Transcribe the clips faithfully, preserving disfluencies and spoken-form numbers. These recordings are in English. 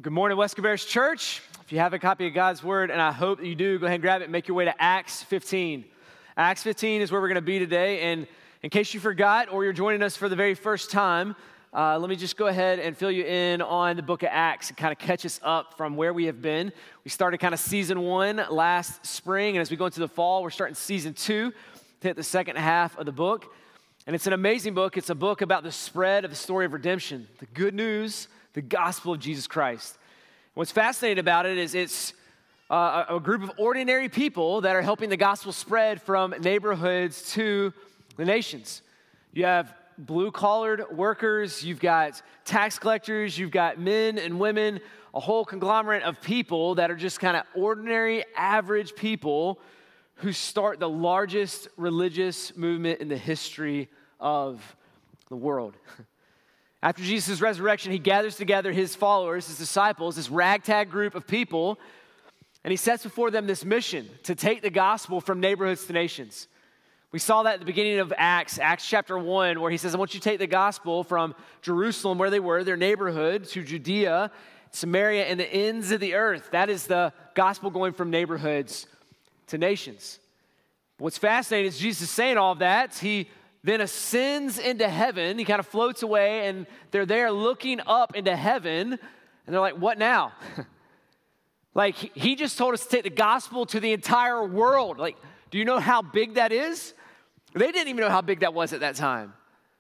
Well, good morning, West Cabarrus Church. If you have a copy of God's Word, and I hope that you do, go ahead and grab it and make your way to Acts fifteen. Acts fifteen is where we're going to be today, and in case you forgot or you're joining us for the very first time, uh, let me just go ahead and fill you in on the book of Acts and kind of catch us up from where we have been. We started kind of season one last spring, and as we go into the fall, we're starting season two to hit the second half of the book. And it's an amazing book. It's a book about the spread of the story of redemption, the good news, the gospel of Jesus Christ. What's fascinating about it is it's uh, a group of ordinary people that are helping the gospel spread from neighborhoods to the nations. You have blue-collared workers, you've got tax collectors, you've got men and women, a whole conglomerate of people that are just kind of ordinary, average people who start the largest religious movement in the history of the world. After Jesus' resurrection, he gathers together his followers, his disciples, this ragtag group of people, and he sets before them this mission to take the gospel from neighborhoods to nations. We saw that at the beginning of Acts, Acts chapter one, where he says, I want you to take the gospel from Jerusalem, where they were, their neighborhood, to Judea, Samaria, and the ends of the earth. That is the gospel going from neighborhoods to nations. What's fascinating is Jesus saying all of that. He then ascends into heaven. He kind of floats away, and they're there looking up into heaven, and they're like, what now? Like, he just told us to take the gospel to the entire world. Like, do you know how big that is? They didn't even know how big that was at that time.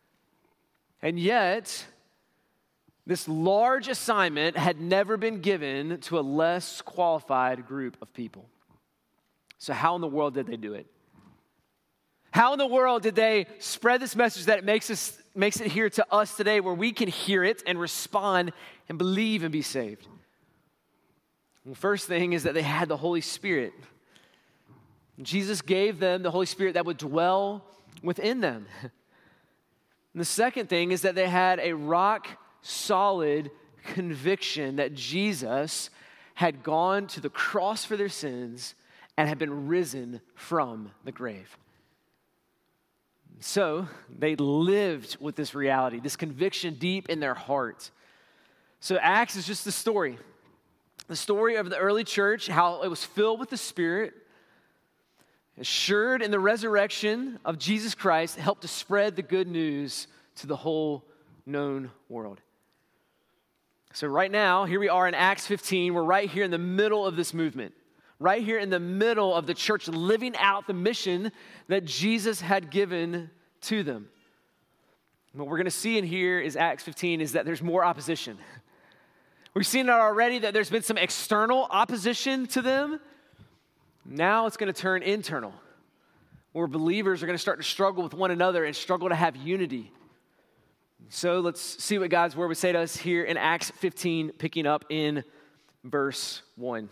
And yet, this large assignment had never been given to a less qualified group of people. So how in the world did they do it? How in the world did they spread this message that it makes us makes it here to us today, where we can hear it and respond and believe and be saved? The first thing is that they had the Holy Spirit. Jesus gave them the Holy Spirit that would dwell within them. And the second thing is that they had a rock-solid conviction that Jesus had gone to the cross for their sins and had been risen from the grave. So they lived with this reality, this conviction deep in their heart. So Acts is just the story. The story of the early church, how it was filled with the Spirit, assured in the resurrection of Jesus Christ, helped to spread the good news to the whole known world. So right now, here we are in Acts fifteen. We're right here in the middle of this movement. Right here in the middle of the church living out the mission that Jesus had given to them. What we're going to see in here is Acts fifteen is that there's more opposition. We've seen it already that there's been some external opposition to them. Now it's going to turn internal, where believers are going to start to struggle with one another and struggle to have unity. So let's see what God's word would say to us here in Acts fifteen, picking up in verse one.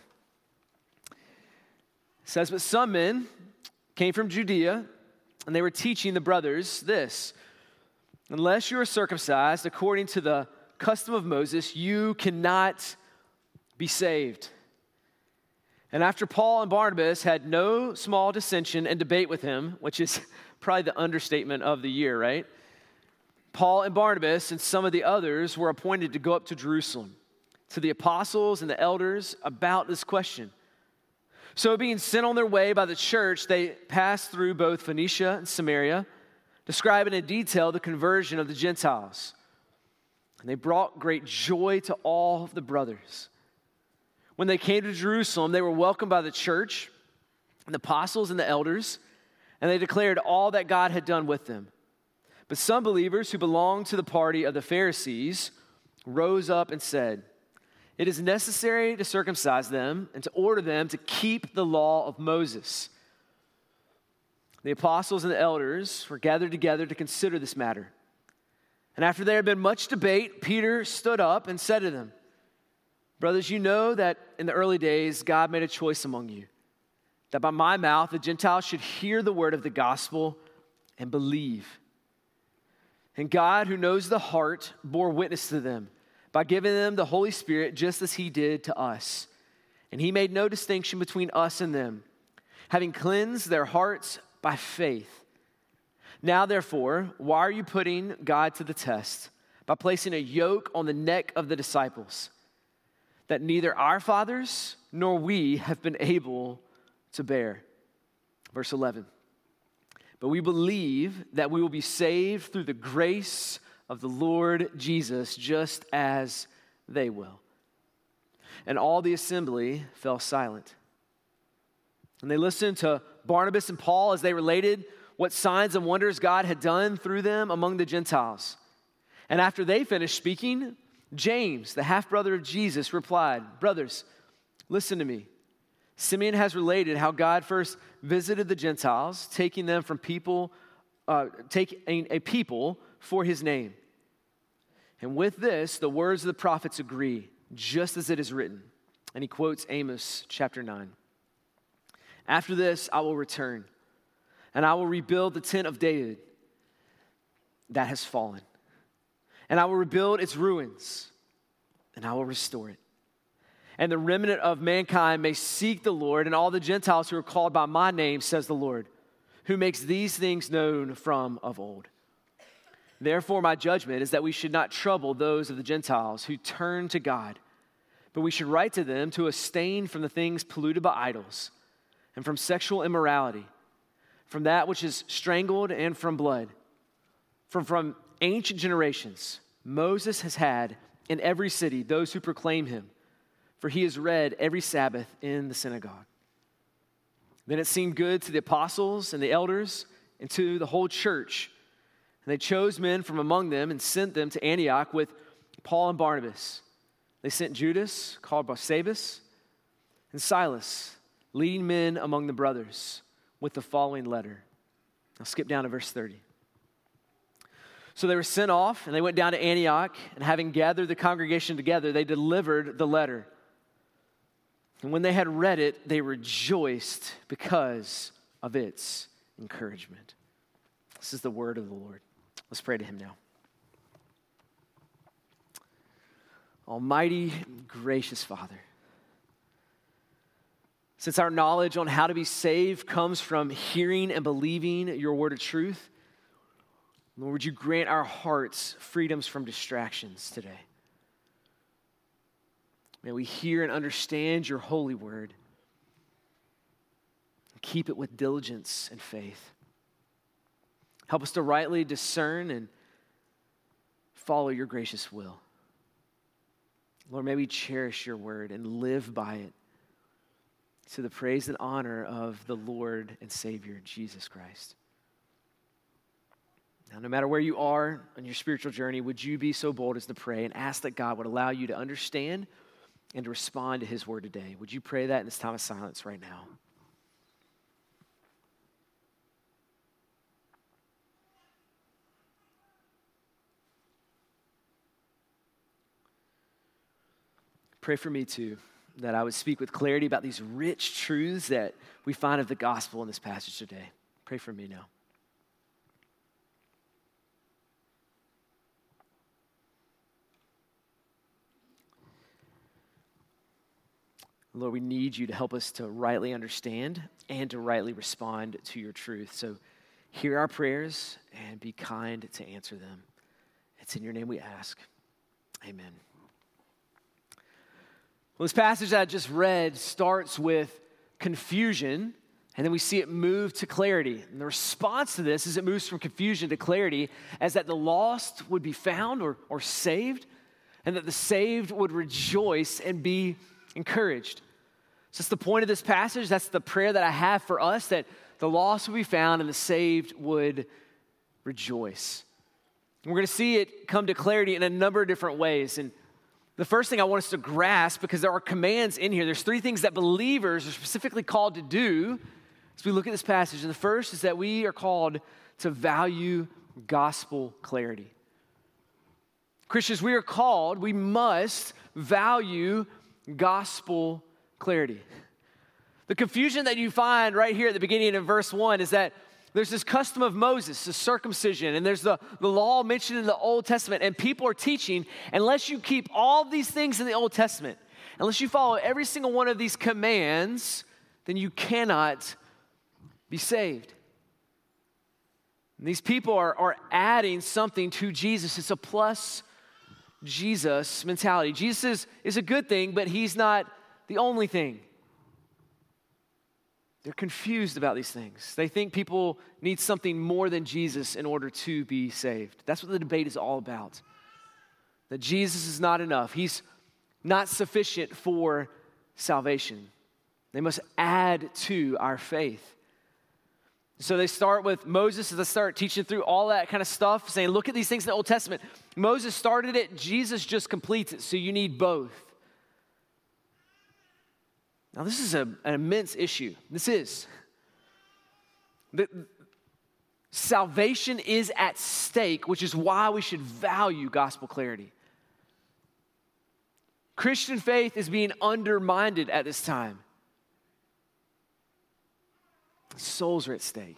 It says, but some men came from Judea, and they were teaching the brothers this: unless you are circumcised according to the custom of Moses, you cannot be saved. And after Paul and Barnabas had no small dissension and debate with him, which is probably the understatement of the year, right? Paul and Barnabas and some of the others were appointed to go up to Jerusalem to the apostles and the elders about this question. So being sent on their way by the church, they passed through both Phoenicia and Samaria, describing in detail the conversion of the Gentiles. And they brought great joy to all of the brothers. When they came to Jerusalem, they were welcomed by the church, and the apostles and the elders, and they declared all that God had done with them. But some believers who belonged to the party of the Pharisees rose up and said, it is necessary to circumcise them and to order them to keep the law of Moses. The apostles and the elders were gathered together to consider this matter. And after there had been much debate, Peter stood up and said to them, brothers, you know that in the early days God made a choice among you, that by my mouth the Gentiles should hear the word of the gospel and believe. And God, who knows the heart, bore witness to them by giving them the Holy Spirit just as he did to us. And he made no distinction between us and them, having cleansed their hearts by faith. Now, therefore, why are you putting God to the test by placing a yoke on the neck of the disciples? that neither our fathers nor we have been able to bear. Verse eleven. But we believe that we will be saved through the grace of the Lord Jesus, just as they will. And all the assembly fell silent. And they listened to Barnabas and Paul as they related what signs and wonders God had done through them among the Gentiles. And after they finished speaking, James, the half-brother of Jesus, replied, "Brothers, listen to me. Simeon has related how God first visited the Gentiles, taking them from people, uh, taking a people for his name. And with this, the words of the prophets agree, just as it is written." And he quotes Amos chapter nine. "After this, I will return, and I will rebuild the tent of David that has fallen. And I will rebuild its ruins, and I will restore it. And the remnant of mankind may seek the Lord, and all the Gentiles who are called by my name, says the Lord, who makes these things known from of old. Therefore, my judgment is that we should not trouble those of the Gentiles who turn to God, but we should write to them to abstain from the things polluted by idols, and from sexual immorality, from that which is strangled, and from blood. For from ancient generations, Moses has had in every city those who proclaim him, for he is read every Sabbath in the synagogue. Then it seemed good to the apostles and the elders and to the whole church. And they chose men from among them and sent them to Antioch with Paul and Barnabas. They sent Judas, called Barsabas, and Silas, leading men among the brothers, with the following letter." I'll skip down to verse thirty. "So they were sent off, and they went down to Antioch, and having gathered the congregation together, they delivered the letter. And when they had read it, they rejoiced because of its encouragement." This is the word of the Lord. Let's pray to him now. Almighty, gracious Father, since our knowledge on how to be saved comes from hearing and believing your word of truth, Lord, would you grant our hearts freedoms from distractions today? May we hear and understand your holy word and keep it with diligence and faith. Help us to rightly discern and follow your gracious will. Lord, may we cherish your word and live by it to the praise and honor of the Lord and Savior, Jesus Christ. Now, no matter where you are on your spiritual journey, would you be so bold as to pray and ask that God would allow you to understand and to respond to his word today? Would you pray that in this time of silence right now? Pray for me too, that I would speak with clarity about these rich truths that we find of the gospel in this passage today. Pray for me now. Lord, we need you to help us to rightly understand and to rightly respond to your truth. So hear our prayers and be kind to answer them. It's in your name we ask. Amen. Well, this passage that I just read starts with confusion, and then we see it move to clarity. And the response to this as it moves from confusion to clarity is that the lost would be found or, or saved, and that the saved would rejoice and be encouraged. So that's the point of this passage. That's the prayer that I have for us, that the lost would be found and the saved would rejoice. And we're going to see it come to clarity in a number of different ways. And the first thing I want us to grasp, because there are commands in here, there's three things that believers are specifically called to do as we look at this passage. And the first is that we are called to value gospel clarity. Christians, we are called, we must value gospel clarity. The confusion that you find right here at the beginning of verse one is that there's this custom of Moses, the circumcision, and there's the, the law mentioned in the Old Testament, and people are teaching, unless you keep all these things in the Old Testament, unless you follow every single one of these commands, then you cannot be saved. And these people are, are adding something to Jesus. It's a plus Jesus mentality. Jesus is, is a good thing, but he's not the only thing. They're confused about these things. They think people need something more than Jesus in order to be saved. That's what the debate is all about. That Jesus is not enough. He's not sufficient for salvation. They must add to our faith. So they start with Moses, as they start teaching through all that kind of stuff, saying, look at these things in the Old Testament. Moses started it, Jesus just completes it, so you need both. Now, this is a, an immense issue. This is. The, salvation is at stake, which is why we should value gospel clarity. Christian faith is being undermined at this time. Souls are at stake.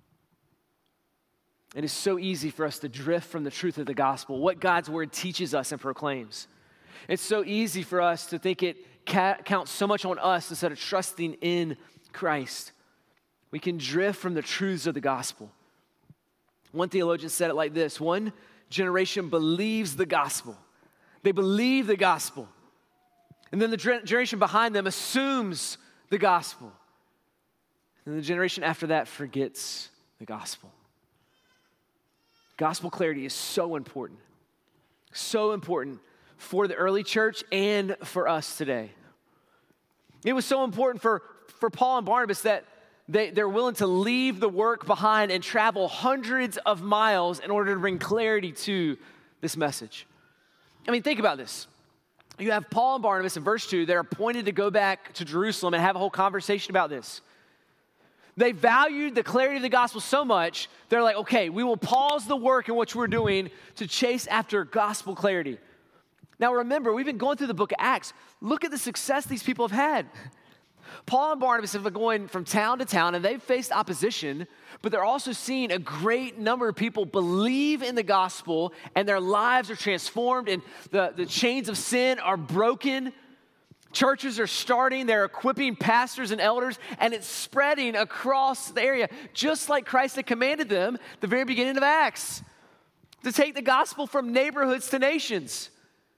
It is so easy for us to drift from the truth of the gospel, what God's word teaches us and proclaims. It's so easy for us to think it ca- counts so much on us instead of trusting in Christ. We can drift from the truths of the gospel. One theologian said it like this: one generation believes the gospel. They believe the gospel. And then the generation behind them assumes the gospel. And the generation after that forgets the gospel. Gospel clarity is so important. So important for the early church and for us today. It was so important for, for Paul and Barnabas that they, they're willing to leave the work behind and travel hundreds of miles in order to bring clarity to this message. I mean, think about this. You have Paul and Barnabas in verse two. They're appointed to go back to Jerusalem and have a whole conversation about this. They valued the clarity of the gospel so much, they're like, okay, we will pause the work in which we're doing to chase after gospel clarity. Now remember, we've been going through the book of Acts. Look at the success these people have had. Paul and Barnabas have been going from town to town, and they've faced opposition, but they're also seeing a great number of people believe in the gospel, and their lives are transformed, and the, the chains of sin are broken. Churches are starting, they're equipping pastors and elders, and it's spreading across the area, just like Christ had commanded them at the very beginning of Acts, to take the gospel from neighborhoods to nations.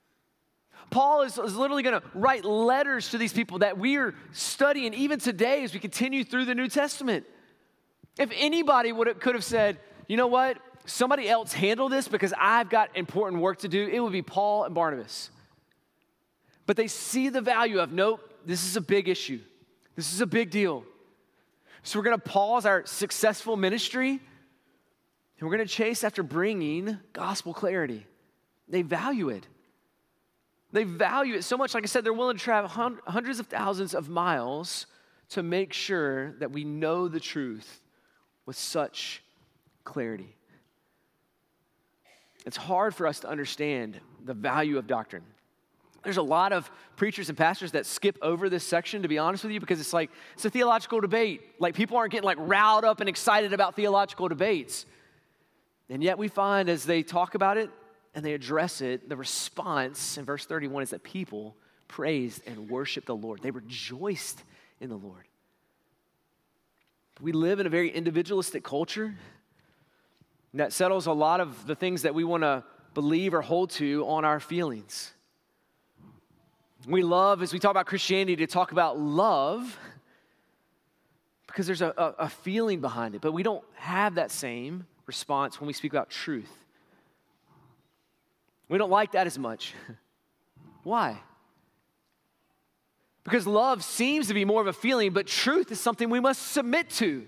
Paul is, is literally going to write letters to these people that we are studying even today as we continue through the New Testament. If anybody would have, could have said, you know what, somebody else handle this because I've got important work to do, it would be Paul and Barnabas. But they see the value of, nope, this is a big issue. This is a big deal. So we're going to pause our successful ministry, and we're going to chase after bringing gospel clarity. They value it. They value it so much, like I said, they're willing to travel hundreds of thousands of miles to make sure that we know the truth with such clarity. It's hard for us to understand the value of doctrine. There's a lot of preachers and pastors that skip over this section, to be honest with you, because it's like, it's a theological debate. Like, people aren't getting like riled up and excited about theological debates. And yet we find as they talk about it and they address it, the response in verse thirty-one is that people praised and worshiped the Lord. They rejoiced in the Lord. We live in a very individualistic culture that settles a lot of the things that we want to believe or hold to on our feelings. We love, as we talk about Christianity, to talk about love because there's a, a, a feeling behind it, but we don't have that same response when we speak about truth. We don't like that as much. Why? Because love seems to be more of a feeling, but truth is something we must submit to.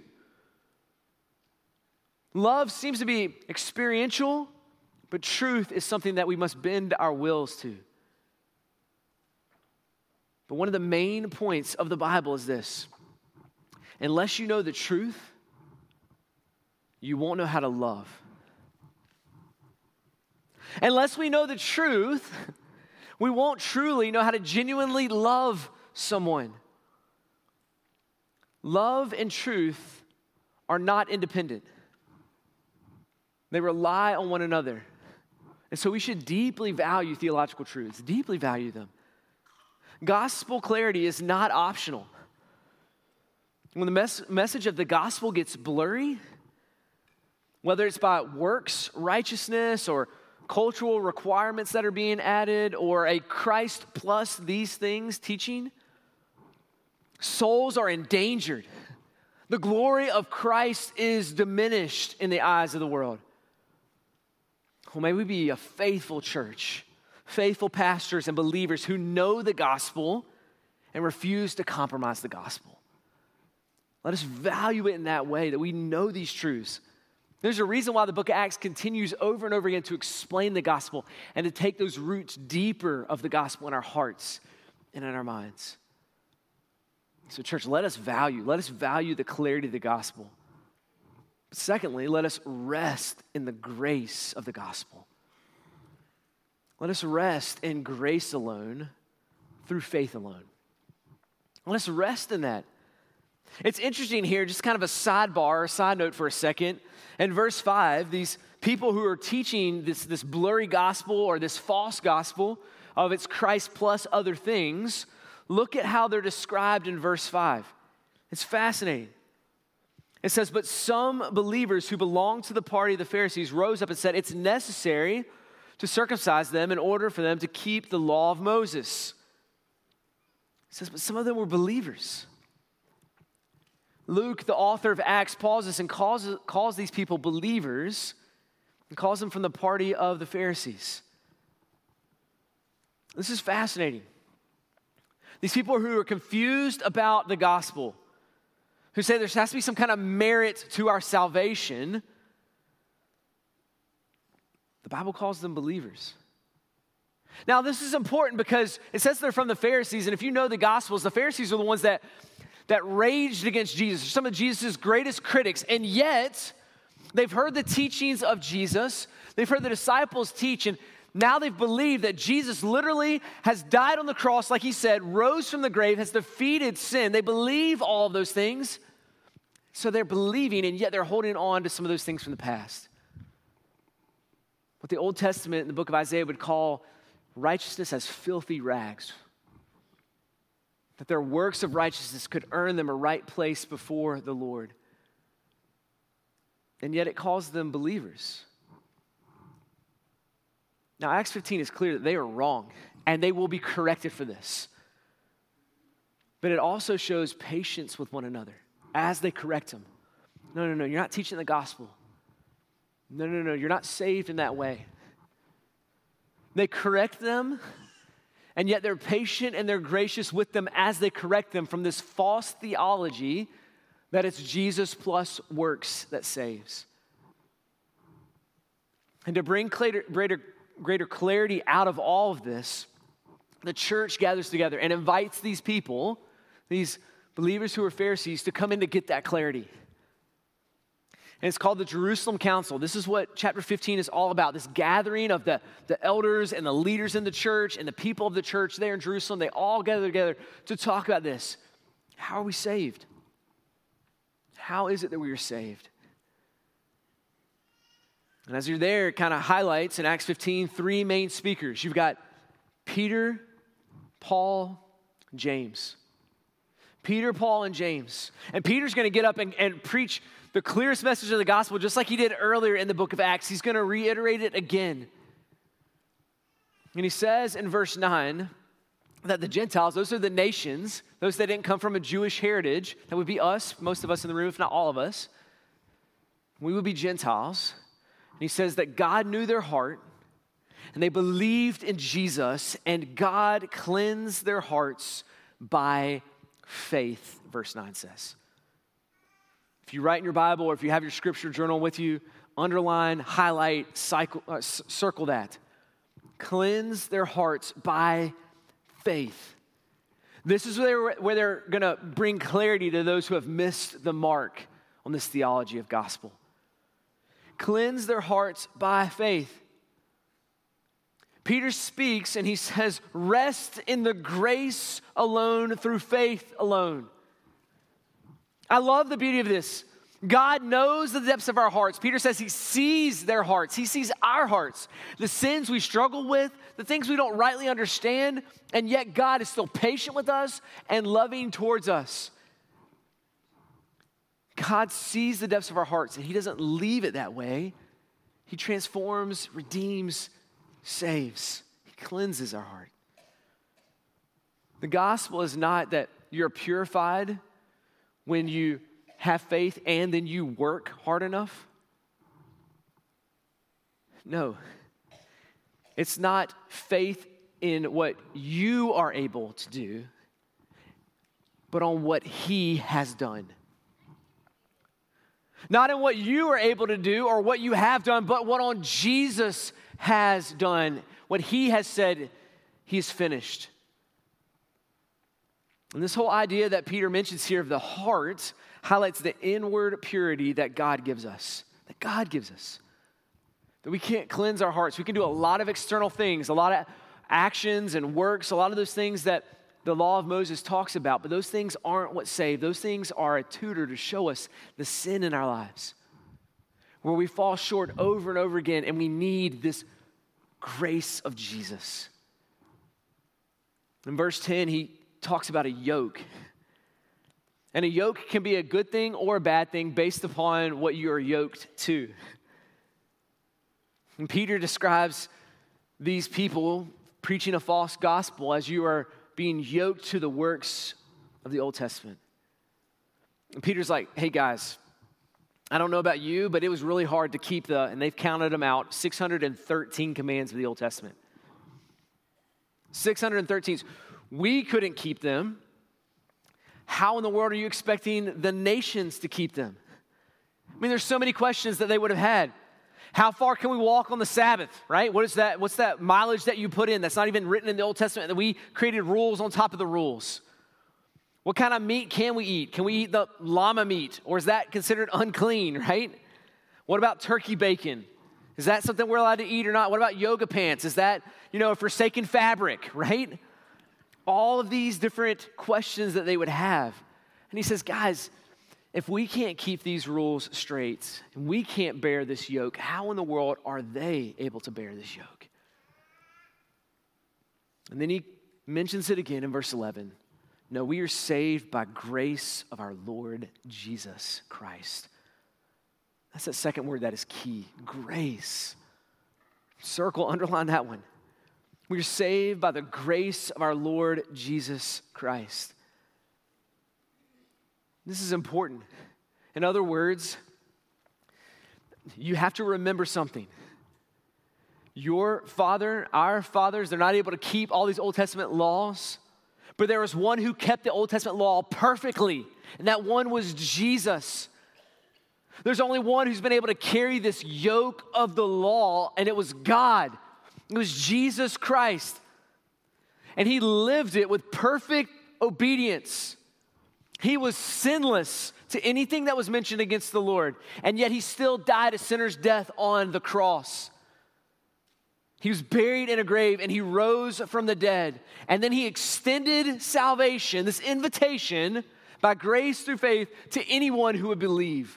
Love seems to be experiential, but truth is something that we must bend our wills to. But one of the main points of the Bible is this: unless you know the truth, you won't know how to love. Unless we know the truth, we won't truly know how to genuinely love someone. Love and truth are not independent. They rely on one another. And so we should deeply value theological truths, deeply value them. Gospel clarity is not optional. When the mes- message of the gospel gets blurry, whether it's by works, righteousness, or cultural requirements that are being added or a Christ plus these things teaching. Souls are endangered. The glory of Christ is diminished in the eyes of the world. Well, may we be a faithful church, faithful pastors and believers who know the gospel and refuse to compromise the gospel. Let us value it in that way, that we know these truths. There's a reason why the book of Acts continues over and over again to explain the gospel and to take those roots deeper of the gospel in our hearts and in our minds. So church, let us value, let us value the clarity of the gospel. But secondly, let us rest in the grace of the gospel. Let us rest in grace alone through faith alone. Let us rest in that. It's interesting here, just kind of a sidebar, a side note for a second. In verse five, these people who are teaching this, this blurry gospel or this false gospel of it's Christ plus other things, look at how they're described in verse five. It's fascinating. It says, but some believers who belonged to the party of the Pharisees rose up and said, it's necessary to circumcise them in order for them to keep the law of Moses. It says, but some of them were believers. Luke, the author of Acts, pauses and calls, calls these people believers and calls them from the party of the Pharisees. This is fascinating. These people who are confused about the gospel, who say there has to be some kind of merit to our salvation, the Bible calls them believers. Now, this is important because it says they're from the Pharisees, and if you know the Gospels, the Pharisees are the ones that, that raged against Jesus, some of Jesus' greatest critics, and yet they've heard the teachings of Jesus, they've heard the disciples teach, and now they've believed that Jesus literally has died on the cross, like he said, rose from the grave, has defeated sin. They believe all of those things, so they're believing, and yet they're holding on to some of those things from the past. What the Old Testament in the book of Isaiah would call righteousness as filthy rags. That their works of righteousness could earn them a right place before the Lord. And yet it calls them believers. Now, Acts fifteen is clear that they are wrong, and they will be corrected for this. But it also shows patience with one another as they correct them. No, no, no, you're not teaching the gospel. No, no, no, you're not saved in that way. They correct them, and yet they're patient and they're gracious with them as they correct them from this false theology that it's Jesus plus works that saves. And to bring greater, greater, greater clarity out of all of this, the church gathers together and invites these people, these believers who are Pharisees, to come in to get that clarity. And it's called the Jerusalem Council. This is what chapter fifteen is all about, this gathering of the, the elders and the leaders in the church and the people of the church there in Jerusalem. They all gather together to talk about this. How are we saved? How is it that we are saved? And as you're there, it kind of highlights in Acts fifteen three main speakers. You've got Peter, Paul, James. Peter, Paul, and James. And Peter's going to get up and, and preach the clearest message of the gospel, just like he did earlier in the book of Acts. He's going to reiterate it again. And he says in verse nine that the Gentiles, those are the nations, those that didn't come from a Jewish heritage, that would be us, most of us in the room, if not all of us. We would be Gentiles. And he says that God knew their heart, and they believed in Jesus, and God cleansed their hearts by faith, verse nine says. If you write in your Bible or if you have your scripture journal with you, underline, highlight, cycle, uh, circle that. Cleanse their hearts by faith. This is where, where they're going to bring clarity to those who have missed the mark on this theology of gospel. Cleanse their hearts by faith. Peter speaks and he says, rest in the grace alone through faith alone. I love the beauty of this. God knows the depths of our hearts. Peter says he sees their hearts. He sees our hearts, the sins we struggle with, the things we don't rightly understand, and yet God is still patient with us and loving towards us. God sees the depths of our hearts, and he doesn't leave it that way. He transforms, redeems, saves. He cleanses our heart. The gospel is not that you're purified when you have faith and then you work hard enough. No. It's not faith in what you are able to do, but on what he has done. Not in what you are able to do or what you have done, but what on Jesus has done, what he has said he's finished. And this whole idea that Peter mentions here of the heart highlights the inward purity that God gives us, that God gives us. That we can't cleanse our hearts. We can do a lot of external things, a lot of actions and works, a lot of those things that the law of Moses talks about, but those things aren't what save. Those things are a tutor to show us the sin in our lives, where we fall short over and over again, and we need this grace of Jesus. In verse ten, he talks about a yoke. And a yoke can be a good thing or a bad thing based upon what you are yoked to. And Peter describes these people preaching a false gospel as you are being yoked to the works of the Old Testament. And Peter's like, hey guys, I don't know about you, but it was really hard to keep the, and they've counted them out, six hundred thirteen commands of the Old Testament. six hundred thirteen. We couldn't keep them. How in the world are you expecting the nations to keep them? I mean, there's so many questions that they would have had. How far can we walk on the Sabbath, right? What is that? What's that mileage that you put in that's not even written in the Old Testament, that we created rules on top of the rules? What kind of meat can we eat? Can we eat the llama meat, or is that considered unclean, right? What about turkey bacon? Is that something we're allowed to eat or not? What about yoga pants? Is that, you know, a forsaken fabric, right? All of these different questions that they would have. And he says, guys, if we can't keep these rules straight and we can't bear this yoke, how in the world are they able to bear this yoke? And then he mentions it again in verse eleven. No, we are saved by grace of our Lord Jesus Christ. That's that second word that is key, grace. Circle, underline that one. We are saved by the grace of our Lord Jesus Christ. This is important. In other words, you have to remember something. Your father, our fathers, they're not able to keep all these Old Testament laws, but there was one who kept the Old Testament law perfectly, and that one was Jesus. There's only one who's been able to carry this yoke of the law, and it was God. It was Jesus Christ. And he lived it with perfect obedience. He was sinless to anything that was mentioned against the Lord, and yet he still died a sinner's death on the cross. He was buried in a grave, and he rose from the dead. And then he extended salvation, this invitation, by grace through faith to anyone who would believe.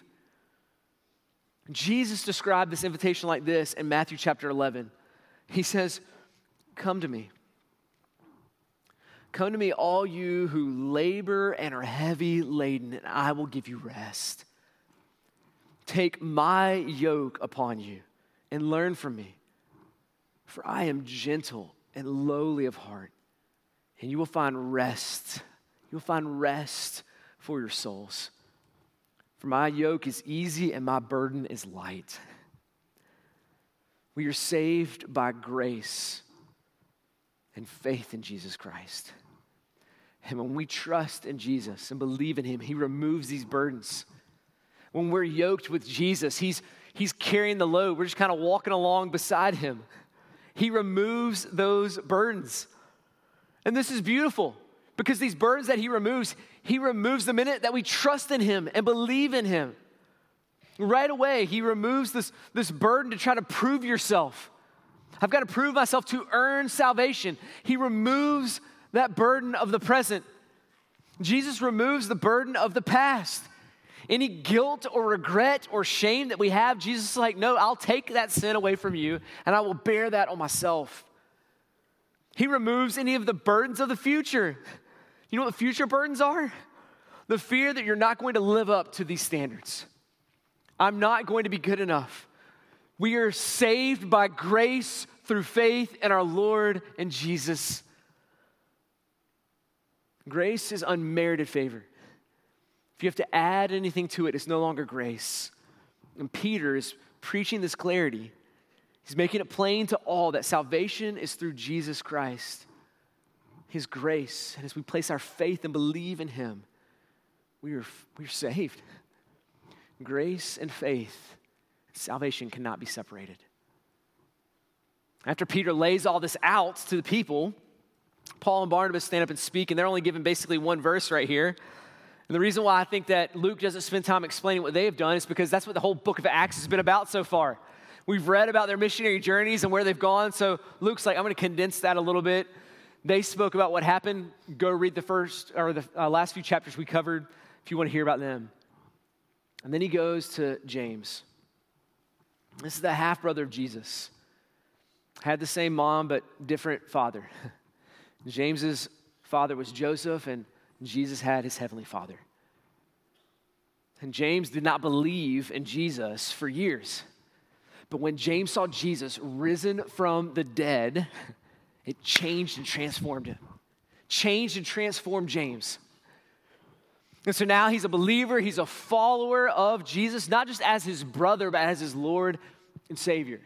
Jesus described this invitation like this in Matthew chapter eleven. He says, come to me. Come to me, all you who labor and are heavy laden, and I will give you rest. Take my yoke upon you and learn from me, for I am gentle and lowly of heart, and you will find rest. You'll find rest for your souls. For my yoke is easy and my burden is light. We are saved by grace and faith in Jesus Christ. And when we trust in Jesus and believe in him, he removes these burdens. When we're yoked with Jesus, he's, he's carrying the load. We're just kind of walking along beside him. He removes those burdens. And this is beautiful because these burdens that he removes, he removes the minute that we trust in him and believe in him. Right away, he removes this, this burden to try to prove yourself. I've got to prove myself to earn salvation. He removes that burden of the present. Jesus removes the burden of the past. Any guilt or regret or shame that we have, Jesus is like, no, I'll take that sin away from you and I will bear that on myself. He removes any of the burdens of the future. You know what the future burdens are? The fear that you're not going to live up to these standards. I'm not going to be good enough. We are saved by grace through faith in our Lord and Jesus. Grace is unmerited favor. If you have to add anything to it, it's no longer grace. And Peter is preaching this clarity. He's making it plain to all that salvation is through Jesus Christ, his grace. And as we place our faith and believe in him, we are, we are saved. Grace and faith, salvation cannot be separated. After Peter lays all this out to the people, Paul and Barnabas stand up and speak, and they're only given basically one verse right here. And the reason why I think that Luke doesn't spend time explaining what they have done is because that's what the whole book of Acts has been about so far. We've read about their missionary journeys and where they've gone, so Luke's like, I'm going to condense that a little bit. They spoke about what happened. Go read the first or the uh, last few chapters we covered if you want to hear about them. And then he goes to James. This is the half-brother of Jesus. Had the same mom, but different father. James's father was Joseph, and Jesus had his heavenly father. And James did not believe in Jesus for years. But when James saw Jesus risen from the dead, it changed and transformed him. Changed and transformed James. And so now he's a believer, he's a follower of Jesus, not just as his brother, but as his Lord and Savior.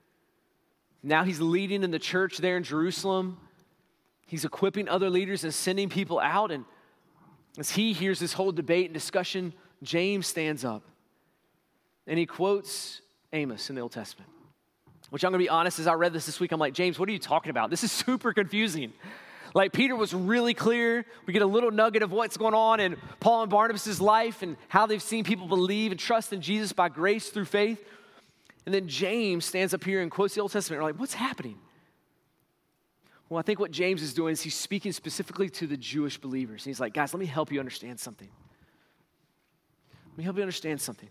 Now he's leading in the church there in Jerusalem. He's equipping other leaders and sending people out. And as he hears this whole debate and discussion, James stands up and he quotes Amos in the Old Testament, which I'm going to be honest, as I read this this week, I'm like, James, what are you talking about? This is super confusing. Like, Peter was really clear. We get a little nugget of what's going on in Paul and Barnabas' life and how they've seen people believe and trust in Jesus by grace through faith. And then James stands up here and quotes the Old Testament. We're like, what's happening? Well, I think what James is doing is he's speaking specifically to the Jewish believers. And he's like, guys, let me help you understand something. Let me help you understand something.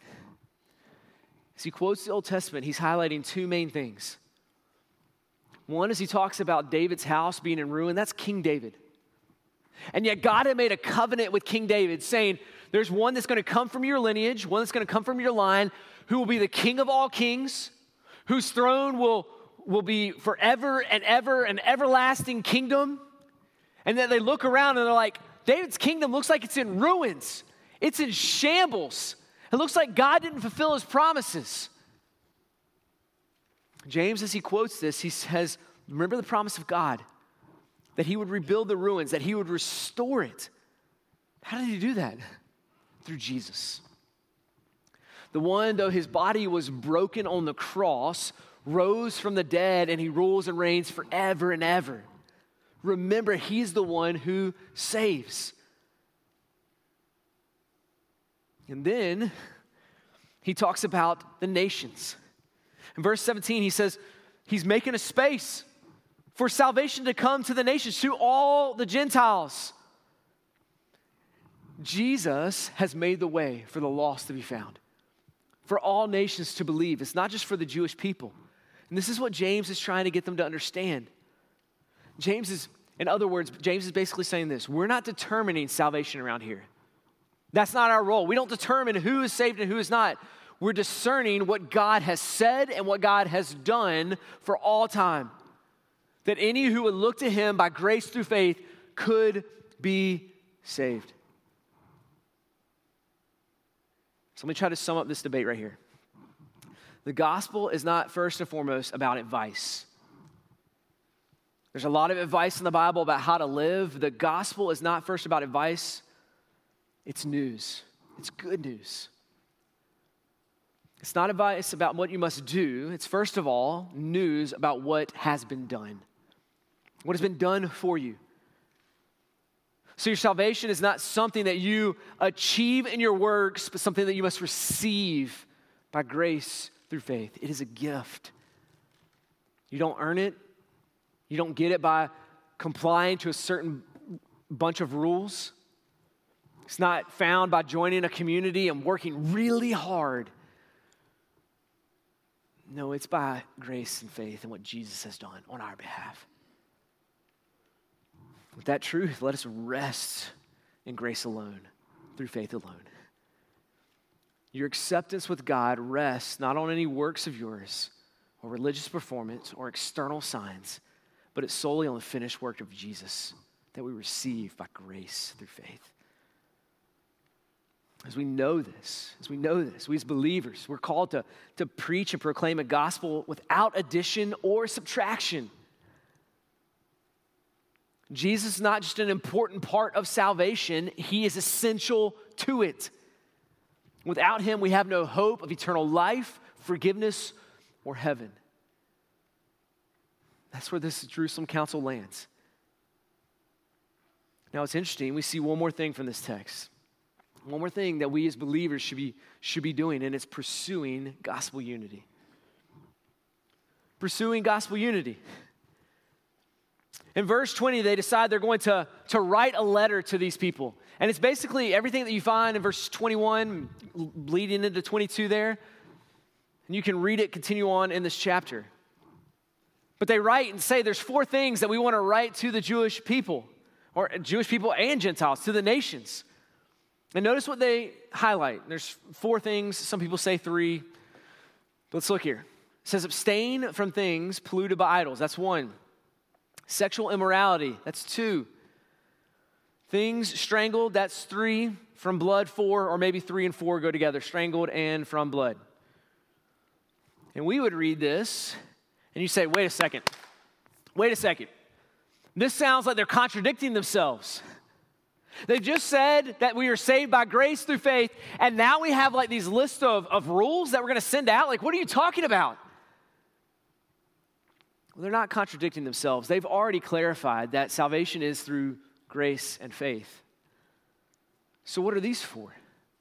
As he quotes the Old Testament, he's highlighting two main things. One is he talks about David's house being in ruin. That's King David. And yet God had made a covenant with King David saying, there's one that's going to come from your lineage, one that's going to come from your line, who will be the king of all kings, whose throne will, will be forever and ever an everlasting kingdom. And then they look around and they're like, David's kingdom looks like it's in ruins. It's in shambles. It looks like God didn't fulfill his promises. James, as he quotes this, he says, remember the promise of God, that he would rebuild the ruins, that he would restore it. How did he do that? Through Jesus. The one, though his body was broken on the cross, rose from the dead, and he rules and reigns forever and ever. Remember, he's the one who saves. And then he talks about the nations. In verse seventeen, he says he's making a space for salvation to come to the nations, to all the Gentiles. Jesus has made the way for the lost to be found, for all nations to believe. It's not just for the Jewish people. And this is what James is trying to get them to understand. James is, in other words, James is basically saying this: we're not determining salvation around here. That's not our role. We don't determine who is saved and who is not. We're discerning what God has said and what God has done for all time. That any who would look to him by grace through faith could be saved. So let me try to sum up this debate right here. The gospel is not first and foremost about advice. There's a lot of advice in the Bible about how to live. The gospel is not first about advice. It's news. It's good news. It's not advice about what you must do. It's first of all news about what has been done. What has been done for you. So your salvation is not something that you achieve in your works, but something that you must receive by grace through faith. It is a gift. You don't earn it. You don't get it by complying to a certain bunch of rules. It's not found by joining a community and working really hard. No, it's by grace and faith and what Jesus has done on our behalf. With that truth, let us rest in grace alone, through faith alone. Your acceptance with God rests not on any works of yours or religious performance or external signs, but it's solely on the finished work of Jesus that we receive by grace through faith. As we know this, as we know this, we as believers, we're called to, to preach and proclaim a gospel without addition or subtraction. Jesus is not just an important part of salvation, he is essential to it. Without him, we have no hope of eternal life, forgiveness, or heaven. That's where this Jerusalem Council lands. Now, it's interesting. We see one more thing from this text. One more thing that we as believers should be, should be doing, and it's pursuing gospel unity. Pursuing gospel unity. In verse twenty, they decide they're going to, to write a letter to these people. And it's basically everything that you find in verse twenty-one, leading into twenty-two there. And you can read it, continue on in this chapter. But they write and say there's four things that we want to write to the Jewish people, or Jewish people and Gentiles, to the nations. And notice what they highlight. There's four things. Some people say three. But let's look here. It says abstain from things polluted by idols. That's one. Sexual immorality. That's two. Things strangled. That's three. From blood, four. Or maybe three and four go together. Strangled and from blood. And we would read this, and you say, wait a second. Wait a second. This sounds like they're contradicting themselves. They just said that we are saved by grace through faith, and now we have like these lists of, of rules that we're going to send out. Like, what are you talking about? Well, they're not contradicting themselves. They've already clarified that salvation is through grace and faith. So what are these for?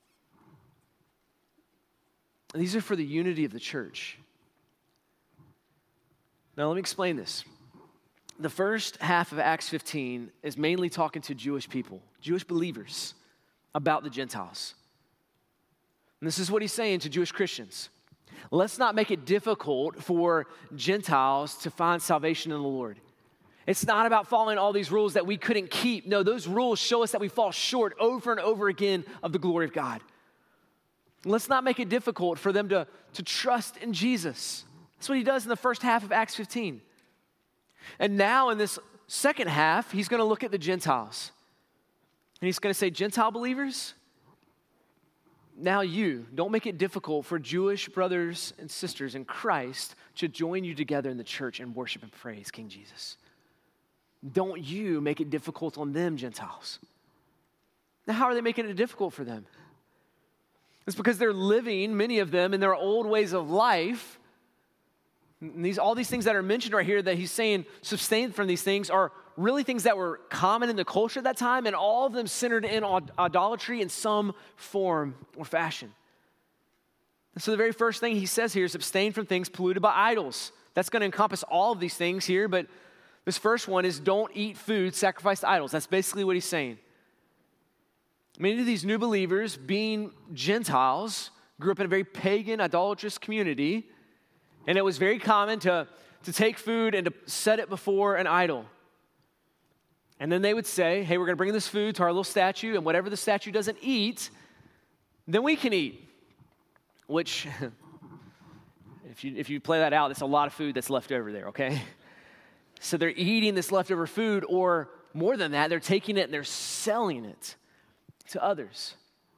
These are for the unity of the church. Now, let me explain this. The first half of Acts fifteen is mainly talking to Jewish people, Jewish believers, about the Gentiles. And this is what he's saying to Jewish Christians. Let's not make it difficult for Gentiles to find salvation in the Lord. It's not about following all these rules that we couldn't keep. No, those rules show us that we fall short over and over again of the glory of God. Let's not make it difficult for them to, to trust in Jesus. That's what he does in the first half of Acts fifteen. And now in this second half, he's going to look at the Gentiles. And he's going to say, Gentile believers, now you, don't make it difficult for Jewish brothers and sisters in Christ to join you together in the church and worship and praise King Jesus. Don't you make it difficult on them, Gentiles. Now, how are they making it difficult for them? It's because they're living, many of them, in their old ways of life. And these, all these things that are mentioned right here that he's saying abstain from these things are really things that were common in the culture at that time, and all of them centered in idolatry in some form or fashion. And so the very first thing he says here is abstain from things polluted by idols. That's going to encompass all of these things here, but this first one is don't eat food sacrificed to idols. That's basically what he's saying. Many of these new believers, being Gentiles, grew up in a very pagan, idolatrous community. And it was very common to, to take food and to set it before an idol. And then they would say, hey, we're going to bring this food to our little statue, and whatever the statue doesn't eat, then we can eat. Which, if you, if you play that out, that's a lot of food that's left over there, okay? So they're eating this leftover food, or more than that, they're taking it and they're selling it to others.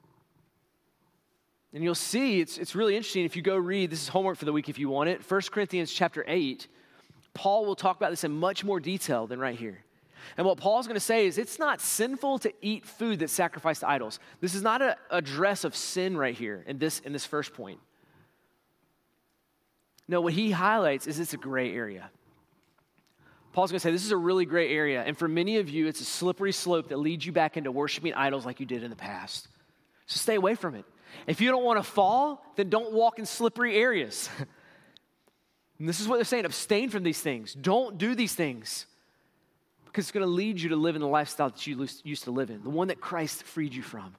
And you'll see, it's, it's really interesting if you go read, this is homework for the week if you want it, First Corinthians chapter eight, Paul will talk about this in much more detail than right here. And what Paul's going to say is it's not sinful to eat food that's sacrificed to idols. This is not a address of sin right here in this, in this first point. No, what he highlights is it's a gray area. Paul's going to say this is a really gray area, and for many of you, it's a slippery slope that leads you back into worshiping idols like you did in the past. So stay away from it. If you don't want to fall, then don't walk in slippery areas. And this is what they're saying, abstain from these things. Don't do these things. Because it's going to lead you to live in the lifestyle that you used to live in, the one that Christ freed you from.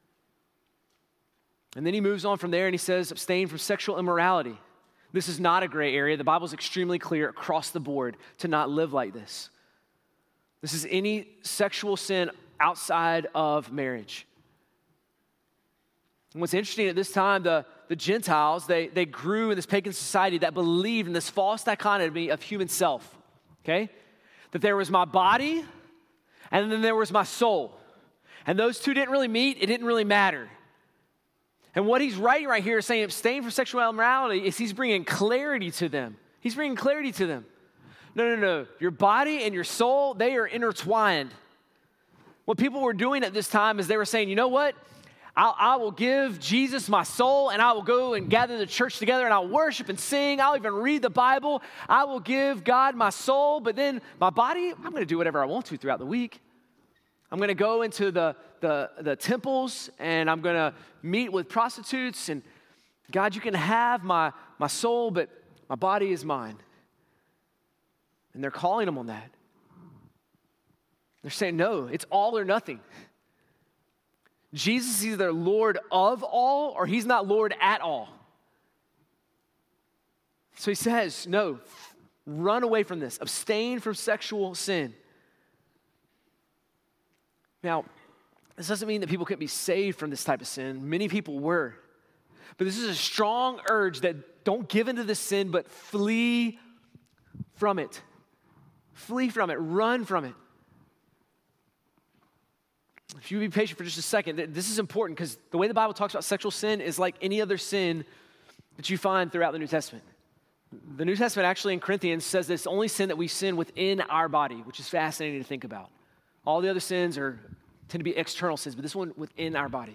And then he moves on from there and he says, abstain from sexual immorality. This is not a gray area. The Bible is extremely clear across the board to not live like this. This is any sexual sin outside of marriage. And what's interesting at this time, the, the Gentiles, they, they grew in this pagan society that believed in this false dichotomy of human self, okay? That there was my body, and then there was my soul. And those two didn't really meet. It didn't really matter. And what he's writing right here is saying abstain from sexual immorality is he's bringing clarity to them. He's bringing clarity to them. No, no, no. Your body and your soul, they are intertwined. What people were doing at this time is they were saying, you know what? I'll, I will give Jesus my soul, and I will go and gather the church together, and I'll worship and sing. I'll even read the Bible. I will give God my soul, but then my body, I'm going to do whatever I want to throughout the week. I'm going to go into the, the, the temples, and I'm going to meet with prostitutes, and God, you can have my, my soul, but my body is mine. And they're calling them on that. They're saying, no, it's all or nothing. Jesus is either Lord of all or he's not Lord at all. So he says, no, run away from this. Abstain from sexual sin. Now, this doesn't mean that people can't be saved from this type of sin. Many people were. But this is a strong urge that don't give into this sin, but flee from it. Flee from it. Run from it. If you would be patient for just a second, this is important because the way the Bible talks about sexual sin is like any other sin that you find throughout the New Testament. The New Testament actually in Corinthians says that it's the only sin that we sin within our body, which is fascinating to think about. All the other sins are tend to be external sins, but this one within our body.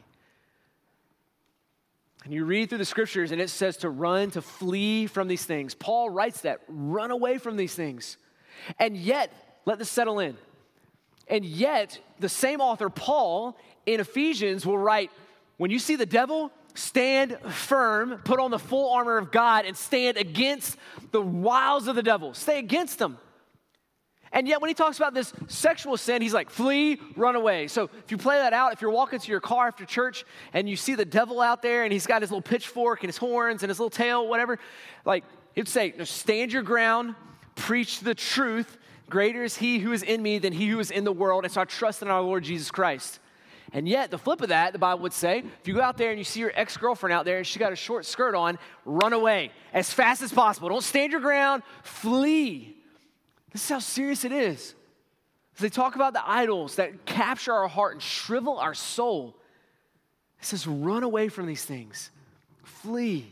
And you read through the scriptures and it says to run, to flee from these things. Paul writes that, run away from these things. And yet, let this settle in. And yet, the same author, Paul, in Ephesians will write, when you see the devil, stand firm, put on the full armor of God, and stand against the wiles of the devil. Stay against them. And yet, when he talks about this sexual sin, he's like, flee, run away. So if you play that out, if you're walking to your car after church and you see the devil out there and he's got his little pitchfork and his horns and his little tail, whatever, like, he'd say, stand your ground, preach the truth. Greater is he who is in me than he who is in the world, and so I trust in our Lord Jesus Christ. And yet, the flip of that, the Bible would say, if you go out there and you see your ex-girlfriend out there and she got a short skirt on, run away as fast as possible. Don't stand your ground, flee. This is how serious it is. As they talk about the idols that capture our heart and shrivel our soul, it says run away from these things, flee.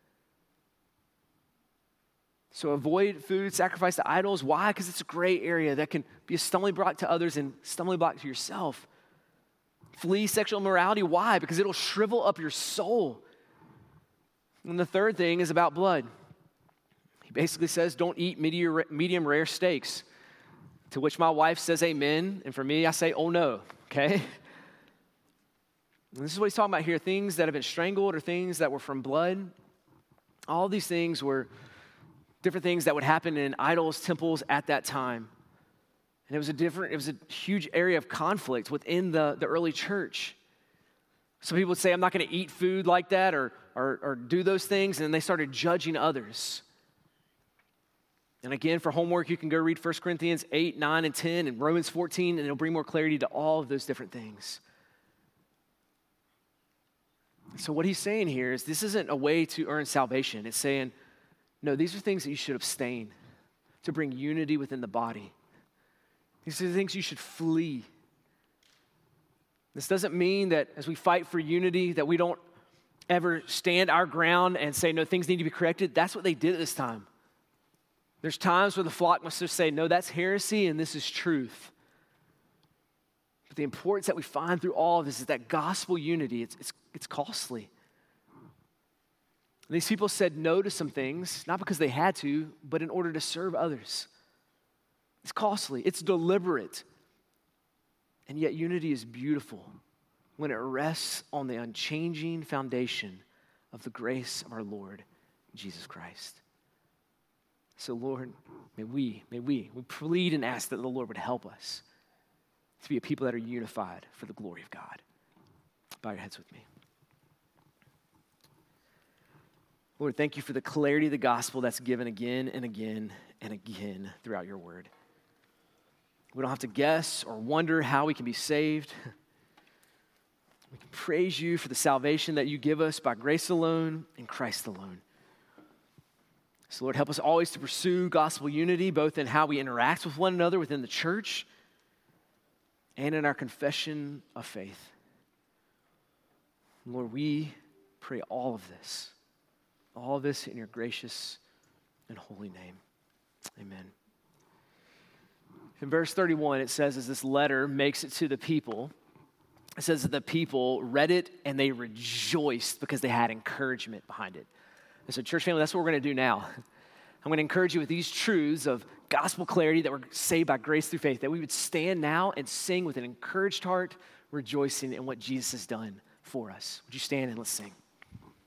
So avoid food sacrificed to idols. Why? Because it's a gray area that can be a stumbling block to others and stumbling block to yourself. Flee sexual immorality. Why? Because it'll shrivel up your soul. And the third thing is about blood. He basically says, don't eat medium, medium rare steaks. To which my wife says amen. And for me, I say, oh no, okay? And this is what he's talking about here. Things that have been strangled or things that were from blood. All these things were different things that would happen in idols, temples at that time. And it was a different, it was a huge area of conflict within the, the early church. Some people would say, I'm not going to eat food like that or, or, or do those things. And then they started judging others. And again, for homework, you can go read First Corinthians eight, nine, and ten, and Romans fourteen, and it'll bring more clarity to all of those different things. So what he's saying here is this isn't a way to earn salvation. It's saying, no, these are things that you should abstain to bring unity within the body. These are the things you should flee. This doesn't mean that as we fight for unity that we don't ever stand our ground and say, no, things need to be corrected. That's what they did at this time. There's times where the flock must just say, no, that's heresy and this is truth. But the importance that we find through all of this is that gospel unity, it's, it's, it's costly. And these people said no to some things, not because they had to, but in order to serve others. It's costly, it's deliberate. And yet unity is beautiful when it rests on the unchanging foundation of the grace of our Lord, Jesus Christ. So Lord, may we, may we, we plead and ask that the Lord would help us to be a people that are unified for the glory of God. Bow your heads with me. Lord, thank you for the clarity of the gospel that's given again and again and again throughout your word. We don't have to guess or wonder how we can be saved. We can praise you for the salvation that you give us by grace alone and Christ alone. So Lord, help us always to pursue gospel unity, both in how we interact with one another within the church and in our confession of faith. Lord, we pray all of this, all of this in your gracious and holy name. Amen. In verse thirty-one, it says, as this letter makes it to the people, it says that the people read it and they rejoiced because they had encouragement behind it. And so, church family, that's what we're going to do now. I'm going to encourage you with these truths of gospel clarity that we're saved by grace through faith, that we would stand now and sing with an encouraged heart, rejoicing in what Jesus has done for us. Would you stand and let's sing?